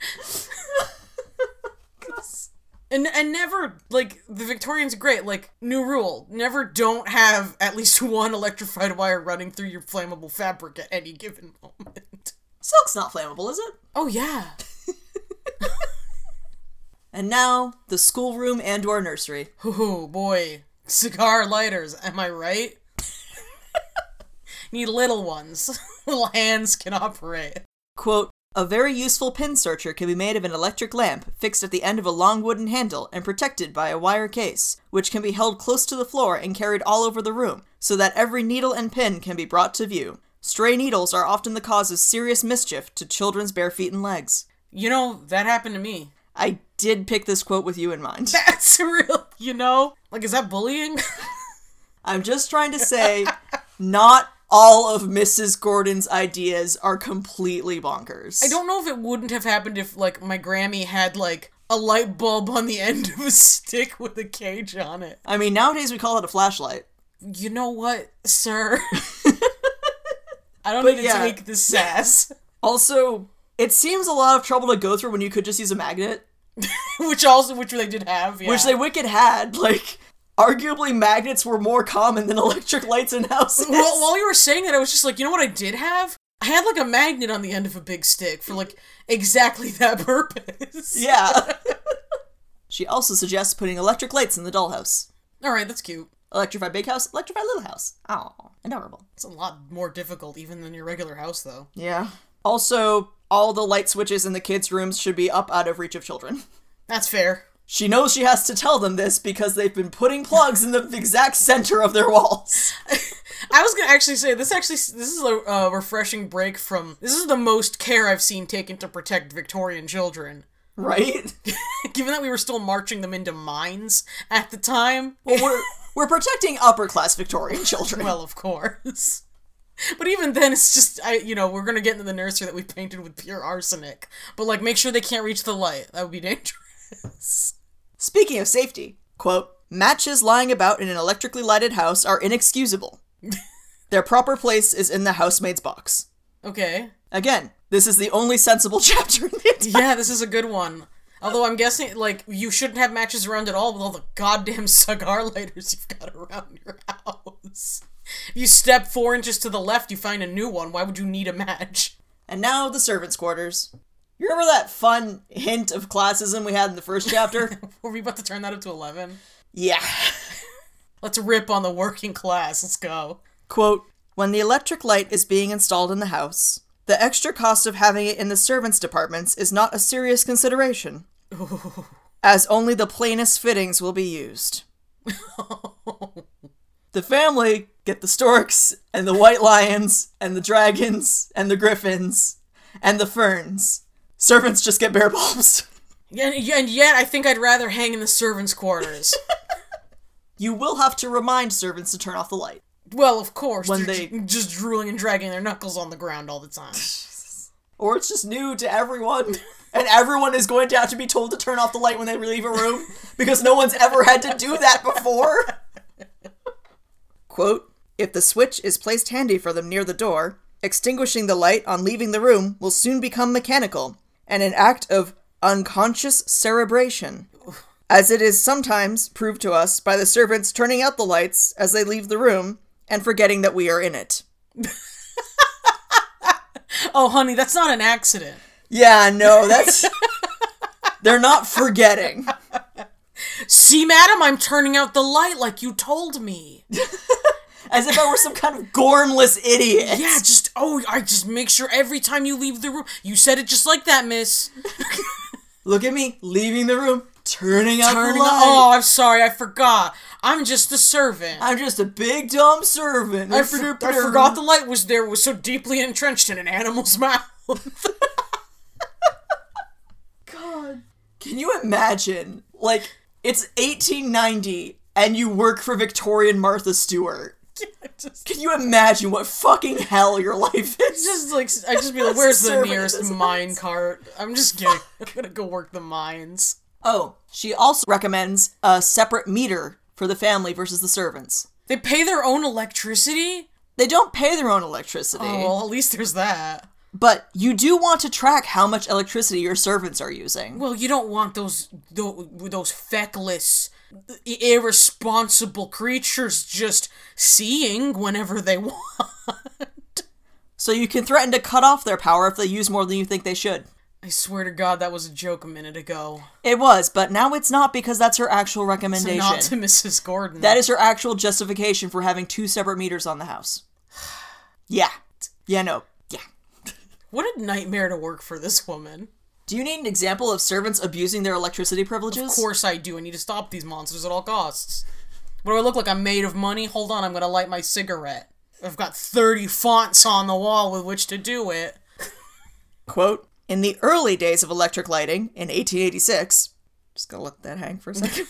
And never, like, the Victorians are great, like, new rule, never don't have at least one electrified wire running through your flammable fabric at any given moment. Silk's not flammable, is it? Oh, yeah. And now, the schoolroom and/or nursery. Oh, boy. Cigar lighters, am I right? Need little ones. Little hands can operate. Quote, a very useful pin searcher can be made of an electric lamp fixed at the end of a long wooden handle and protected by a wire case, which can be held close to the floor and carried all over the room, so that every needle and pin can be brought to view. Stray needles are often the cause of serious mischief to children's bare feet and legs. You know, that happened to me. I did pick this quote with you in mind. That's real, you know? Like, is that bullying? I'm just trying to say, not all of Mrs. Gordon's ideas are completely bonkers. I don't know if it wouldn't have happened if, like, my Grammy had, like, a light bulb on the end of a stick with a cage on it. I mean, nowadays we call it a flashlight. You know what, sir? I don't need to take the sass. Also, it seems a lot of trouble to go through when you could just use a magnet. which they did have, yeah. Which they wicked had. Like, arguably magnets were more common than electric lights in houses. Well, while you were saying that, I was just like, you know what I did have? I had, like, a magnet on the end of a big stick for, like, exactly that purpose. Yeah. She also suggests putting electric lights in the dollhouse. Alright, that's cute. Electrify big house, electrify little house. Aw, adorable. It's a lot more difficult even than your regular house, though. Yeah. Also, all the light switches in the kids' rooms should be up out of reach of children. That's fair. She knows she has to tell them this because they've been putting plugs in the exact center of their walls. I was gonna actually say, this is a refreshing break from... This is the most care I've seen taken to protect Victorian children. Right? Given that we were still marching them into mines at the time. Well, we're protecting upper-class Victorian children. Well, of course. But even then, it's just, we're gonna get into the nursery that we painted with pure arsenic. But, like, make sure they can't reach the light. That would be dangerous. Speaking of safety, quote, matches lying about in an electrically lighted house are inexcusable. Their proper place is in the housemaid's box. Okay. Again, this is the only sensible chapter in the entire... Yeah, this is a good one. Although I'm guessing, like, you shouldn't have matches around at all with all the goddamn cigar lighters you've got around your house. If you step 4 inches to the left, you find a new one. Why would you need a match? And now the servants' quarters. You remember that fun hint of classism we had in the first chapter? Were we about to turn that up to 11? Yeah. Let's rip on the working class. Let's go. Quote, when the electric light is being installed in the house, the extra cost of having it in the servants' departments is not a serious consideration, as only the plainest fittings will be used. The family get the storks, and the white lions, and the dragons, and the griffins, and the ferns. Servants just get bare bulbs. And yet, I think I'd rather hang in the servants' quarters. You will have to remind servants to turn off the light. Well, of course. When They're they... just drooling and dragging their knuckles on the ground all the time. Or it's just new to everyone, and everyone is going to have to be told to turn off the light when they leave a room, because no one's ever had to do that before. Quote, if the switch is placed handy for them near the door, extinguishing the light on leaving the room will soon become mechanical, and an act of unconscious cerebration, as it is sometimes proved to us by the servants turning out the lights as they leave the room, and forgetting that we are in it. Oh, honey, that's not an accident. Yeah, no, that's... They're not forgetting. See, madam, I'm turning out the light like you told me. As if I were some kind of gormless idiot. Yeah, I just make sure every time you leave the room. You said it just like that, miss. Look at me, leaving the room, turning out the light. Oh, I'm sorry, I forgot. I'm just a servant. I'm just a big dumb servant. I forgot the light was there, was so deeply entrenched in an animal's mouth. God. Can you imagine, like, it's 1890, and you work for Victorian Martha Stewart. Can you imagine what fucking hell your life is? I just be like, where's the nearest mine cart? I'm just kidding. I'm gonna go work the mines. Oh, she also recommends a separate meter for the family versus the servants. They pay their own electricity? They don't pay their own electricity. Oh, well, at least there's that. But you do want to track how much electricity your servants are using. Well, you don't want those feckless, irresponsible creatures just seeing whenever they want. So you can threaten to cut off their power if they use more than you think they should. I swear to God, that was a joke a minute ago. It was, but now it's not because that's her actual recommendation. So not to Mrs. Gordon. That is her actual justification for having 2 separate meters on the house. Yeah. Yeah, no. Yeah. What a nightmare to work for this woman. Do you need an example of servants abusing their electricity privileges? Of course I do. I need to stop these monsters at all costs. What do I look like? I'm made of money? Hold on, I'm gonna light my cigarette. I've got 30 fonts on the wall with which to do it. Quote, in the early days of electric lighting, in 1886... Just gonna let that hang for a second.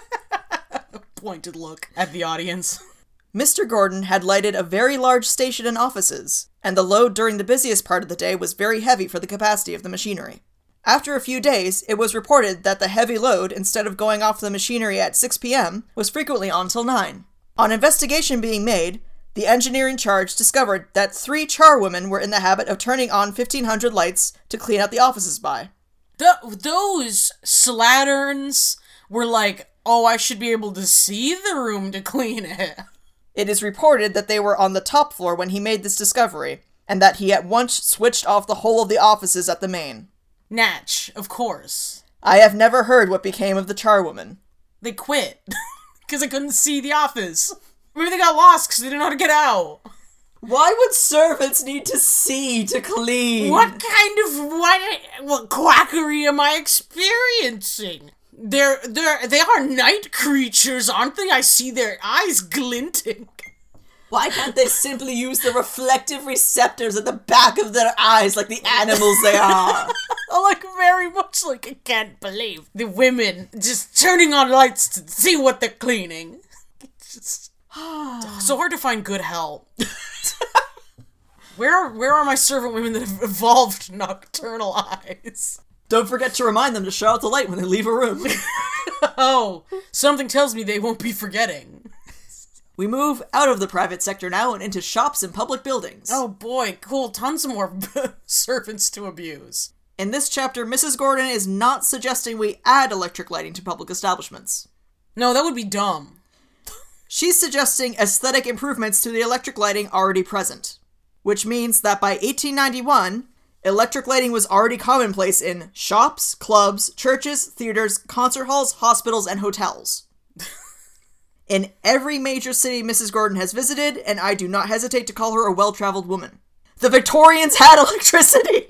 Pointed look at the audience. Mr. Gordon had lighted a very large station and offices, and the load during the busiest part of the day was very heavy for the capacity of the machinery. After a few days, it was reported that the heavy load, instead of going off the machinery at 6 p.m., was frequently on till 9. On investigation being made, the engineer in charge discovered that 3 charwomen were in the habit of turning on 1,500 lights to clean out the offices by. Those slatterns were like, oh, I should be able to see the room to clean it. It is reported that they were on the top floor when he made this discovery, and that he at once switched off the whole of the offices at the main. Natch, of course. I have never heard what became of the charwoman. They quit. Because I couldn't see the office. Maybe they got lost because they didn't know how to get out. Why would servants need to see to clean? What quackery am I experiencing? They are night creatures, aren't they? I see their eyes glinting. Why can't they simply use the reflective receptors at the back of their eyes like the animals they are? Very much I can't believe the women just turning on lights to see what they're cleaning. It's just so hard to find good help. Where are my servant women that have evolved nocturnal eyes? Don't forget to remind them to shut out the light when they leave a room. Oh, something tells me they won't be forgetting. We move out of the private sector now and into shops and public buildings. Oh boy, cool, tons more servants to abuse. In this chapter, Mrs. Gordon is not suggesting we add electric lighting to public establishments. No, that would be dumb. She's suggesting aesthetic improvements to the electric lighting already present, which means that by 1891, electric lighting was already commonplace in shops, clubs, churches, theaters, concert halls, hospitals, and hotels. In every major city Mrs. Gordon has visited, and I do not hesitate to call her a well-traveled woman. The Victorians had electricity!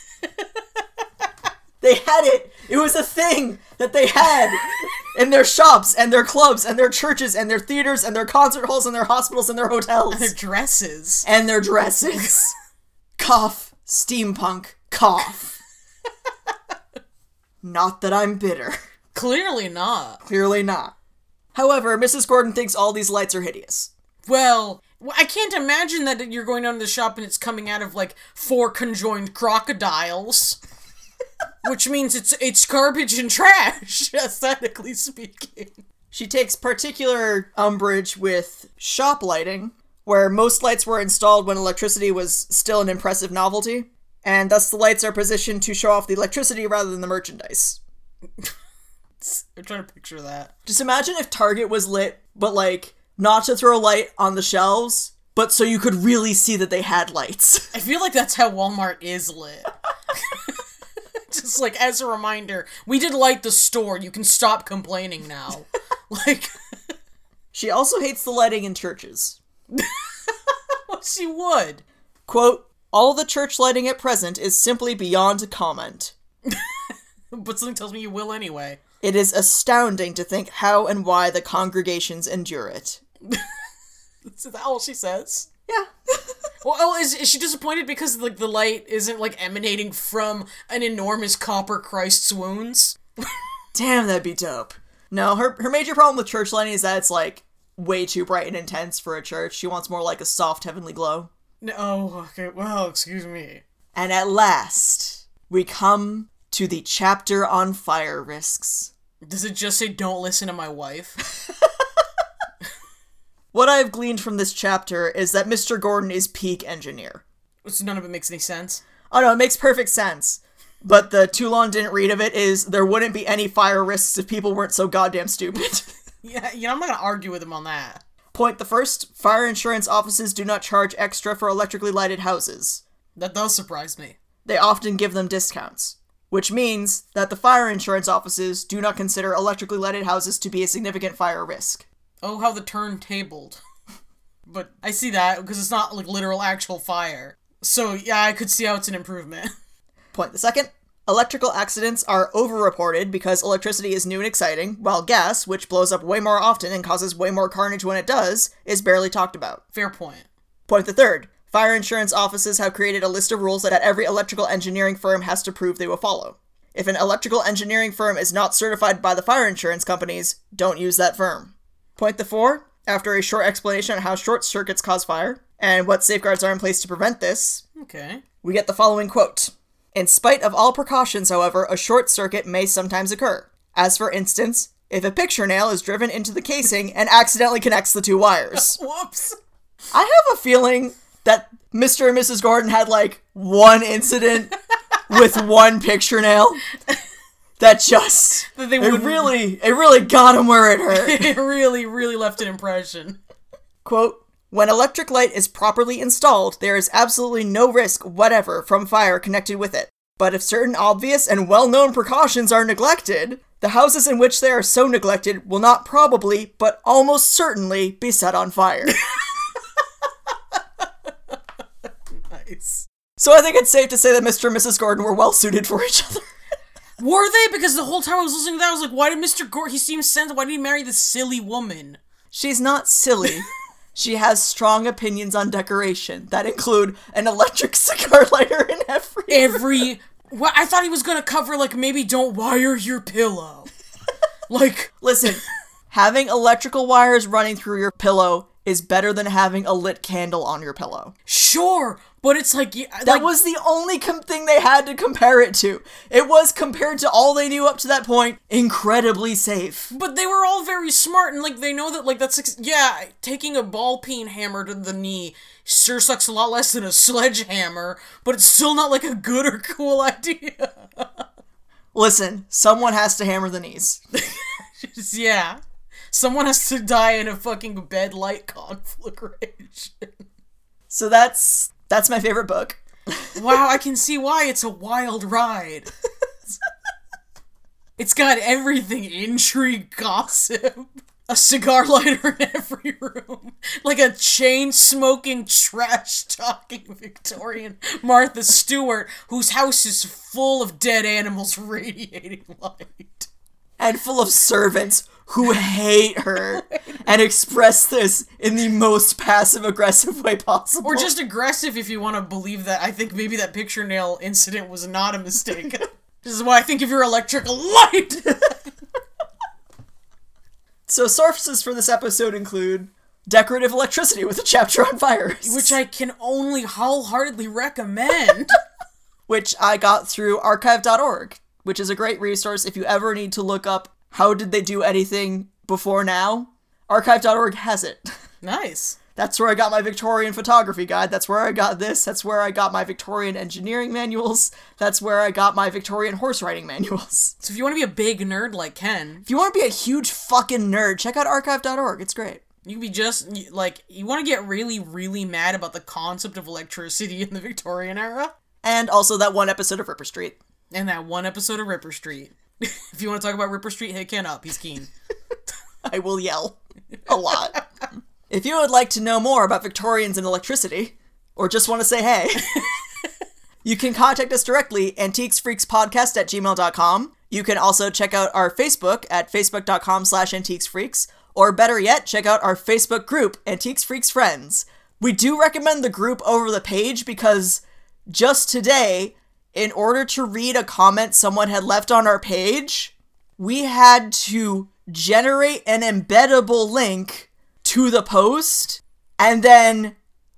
They had it! It was a thing that they had in their shops, and their clubs, and their churches, and their theaters, and their concert halls, and their hospitals, and their hotels. And their dresses. And their dresses. Cough. Steampunk. Cough. Not that I'm bitter. Clearly not. Clearly not. However, Mrs. Gordon thinks all these lights are hideous. Well, I can't imagine that you're going down to the shop and it's coming out of, 4 conjoined crocodiles. Which means it's garbage and trash, aesthetically speaking. She takes particular umbrage with shop lighting, where most lights were installed when electricity was still an impressive novelty, and thus the lights are positioned to show off the electricity rather than the merchandise. I'm trying to picture that. Just imagine if Target was lit, but not to throw light on the shelves, but so you could really see that they had lights. I feel like that's how Walmart is lit. Just as a reminder, we did light the store, you can stop complaining now. She also hates the lighting in churches. Well, she would. Quote, all the church lighting at present is simply beyond comment. But something tells me you will anyway. It is astounding to think how and why the congregations endure it. Is that all she says? Yeah. Well, is she disappointed because the light isn't emanating from an enormous copper Christ's wounds? Damn, that'd be dope. No, her major problem with church lighting is that it's way too bright and intense for a church. She wants more a soft heavenly glow. No, oh, okay, well, excuse me. And at last, we come to the chapter on fire risks. Does it just say, don't listen to my wife? What I have gleaned from this chapter is that Mr. Gordon is peak engineer. So none of it makes any sense? Oh no, it makes perfect sense. But the too long didn't read of it is there wouldn't be any fire risks if people weren't so goddamn stupid. Yeah, I'm not gonna argue with him on that. Point the first, fire insurance offices do not charge extra for electrically lighted houses. That does surprise me. They often give them discounts. Which means that the fire insurance offices do not consider electrically lighted houses to be a significant fire risk. Oh, how the turntabled. But I see that, because it's not, literal actual fire. So, yeah, I could see how it's an improvement. Point the second, electrical accidents are overreported because electricity is new and exciting, while gas, which blows up way more often and causes way more carnage when it does, is barely talked about. Fair point. Point the third, fire insurance offices have created a list of rules that every electrical engineering firm has to prove they will follow. If an electrical engineering firm is not certified by the fire insurance companies, don't use that firm. Point the four, after a short explanation on how short circuits cause fire, and what safeguards are in place to prevent this, Okay. we get the following quote. In spite of all precautions, however, a short circuit may sometimes occur. As for instance, if a picture nail is driven into the casing and accidentally connects the two wires. Whoops. I have a feeling that Mr. and Mrs. Gordon had one incident with one picture nail. That just, That it really got him where it hurt. It really, really left an impression. Quote, when electric light is properly installed, there is absolutely no risk whatever from fire connected with it. But if certain obvious and well-known precautions are neglected, the houses in which they are so neglected will not probably, but almost certainly, be set on fire. Nice. So I think it's safe to say that Mr. and Mrs. Gordon were well suited for each other. Were they? Because the whole time I was listening to that, I was like, why did Mr. Gordon, he seems sensible, why did he marry this silly woman? She's not silly. She has strong opinions on decoration that include an electric cigar lighter in every Well, I thought he was gonna cover, like, maybe don't wire your pillow. Like... Listen, having electrical wires running through your pillow is better than having a lit candle on your pillow. Sure, but it's like... That was the only thing they had to compare it to. It was, compared to all they knew up to that point, incredibly safe. But they were all very smart, and, like, they know that, like, that's... Yeah, taking a ball-peen hammer to the knee sure sucks a lot less than a sledgehammer, but it's still not, like, a good or cool idea. Listen, someone has to hammer the knees. Yeah. Someone has to die in a fucking bed light conflagration. So that's my favorite book. Wow, I can see why it's a wild ride. It's got everything: intrigue, gossip, a cigar lighter in every room, like a chain-smoking, trash-talking Victorian Martha Stewart, whose house is full of dead animals radiating light. And full of servants who hate her and express this in the most passive-aggressive way possible. Or just aggressive if you want to believe that. I think maybe that picture nail incident was not a mistake. This is why I think of your electrical light! So sources for this episode include decorative electricity with a chapter on fires. Which I can only wholeheartedly recommend. Which I got through archive.org, which is a great resource if you ever need to look up how did they do anything before now. Archive.org has it. Nice. That's where I got my Victorian photography guide. That's where I got this. That's where I got my Victorian engineering manuals. That's where I got my Victorian horse riding manuals. So if you want to be a big nerd like Ken... If you want to be a huge fucking nerd, check out archive.org. It's great. You can be just, like, you want to get really, really mad about the concept of electricity in the Victorian era? And also that one episode of Ripper Street. And that one episode of Ripper Street. If you want to talk about Ripper Street, hit Ken up. He's keen. I will yell a lot. If you would like to know more about Victorians and electricity, or just want to say hey, you can contact us directly, antiquesfreakspodcast@gmail.com. You can also check out our Facebook at facebook.com/antiquesfreaks, or better yet, check out our Facebook group, Antiques Freaks Friends. We do recommend the group over the page because just today, in order to read a comment someone had left on our page, we had to generate an embeddable link to the post and then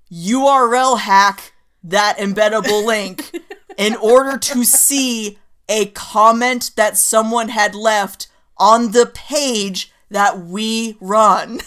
URL hack that embeddable link in order to see a comment that someone had left on the page that we run.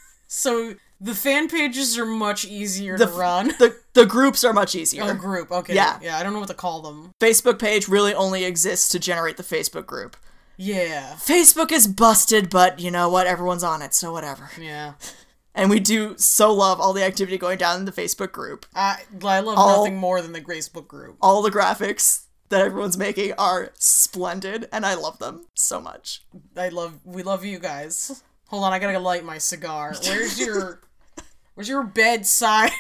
So the fan pages are much easier to run. The groups are much easier. Oh, group. Okay. Yeah. Yeah, I don't know what to call them. Facebook page really only exists to generate the Facebook group. Yeah. Facebook is busted, but you know what? Everyone's on it, so whatever. Yeah. And we do so love all the activity going down in the Facebook group. I love nothing more than the Facebook group. All the graphics that everyone's making are splendid, and I love them so much. We love you guys. Hold on, I gotta light my cigar. Where's your bedside?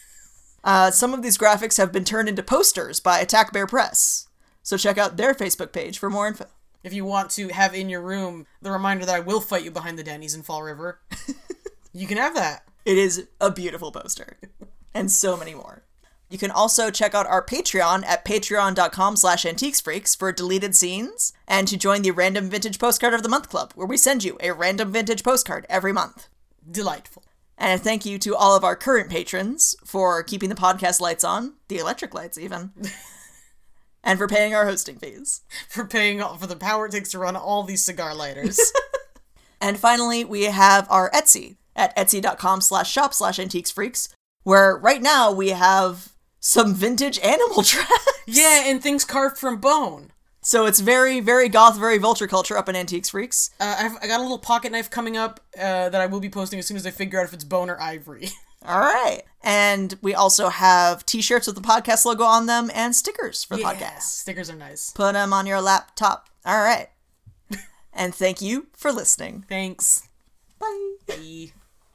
Some of these graphics have been turned into posters by Attack Bear Press, so check out their Facebook page for more info. If you want to have in your room the reminder that I will fight you behind the Denny's in Fall River, you can have that. It is a beautiful poster. And so many more. You can also check out our Patreon at patreon.com/antiquesfreaks for deleted scenes, and to join the Random Vintage Postcard of the Month Club, where we send you a random vintage postcard every month. Delightful. And a thank you to all of our current patrons for keeping the podcast lights on, the electric lights even, and for paying our hosting fees. For paying for the power it takes to run all these cigar lighters. And finally, we have our Etsy at etsy.com/shop/antiquesfreaks, where right now we have some vintage animal tracks. Yeah, and things carved from bone. So it's very, very goth, very vulture culture up in Antiques Freaks. I got a little pocket knife coming up that I will be posting as soon as I figure out if it's bone or ivory. All right. And we also have t-shirts with the podcast logo on them and stickers for the podcast. Stickers are nice. Put them on your laptop. All right. And thank you for listening. Thanks. Bye. Bye.